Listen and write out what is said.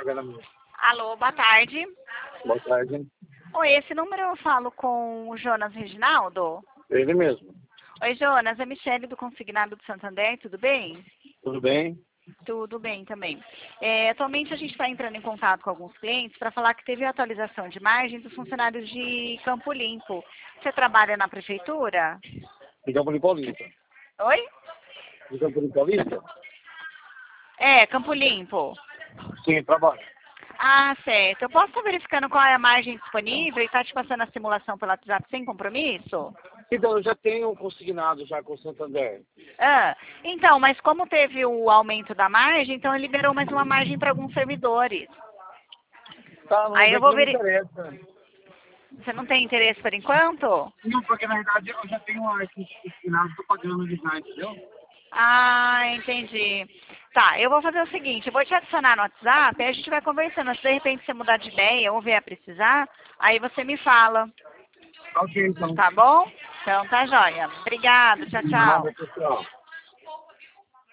Alô, boa tarde. Boa tarde. Oi, esse número eu falo com o Jonas Reginaldo? Ele mesmo. Oi, Jonas, é Michele do Consignado do Santander, tudo bem? Tudo bem? Tudo bem também. Atualmente a gente está entrando em contato com alguns clientes para falar que teve atualização de margem dos funcionários de Campo Limpo. Você trabalha na prefeitura? De Campo Limpo Paulista. Oi? De Campo Limpo Paulista? Campo Limpo. Sim, trabalho. Ah, certo. Eu posso estar verificando qual é a margem disponível e estar te passando a simulação pelo WhatsApp sem compromisso? Então, eu já tenho um consignado já com o Santander. Então, mas como teve o aumento da margem, então ele liberou mais uma margem para alguns servidores. Tá, Aí eu vou não me ver. interessa. Você não tem interesse por enquanto? Não, porque na verdade eu já tenho um consignado, estou pagando de já, entendeu? Ah, entendi. Tá, eu vou fazer o seguinte, eu vou te adicionar no WhatsApp, aí a gente vai conversando. Se de repente você mudar de ideia ou vier a precisar, aí você me fala. Ok, então. Tá bom? Então tá joia. Obrigada, tchau, tchau. Nada, pessoal.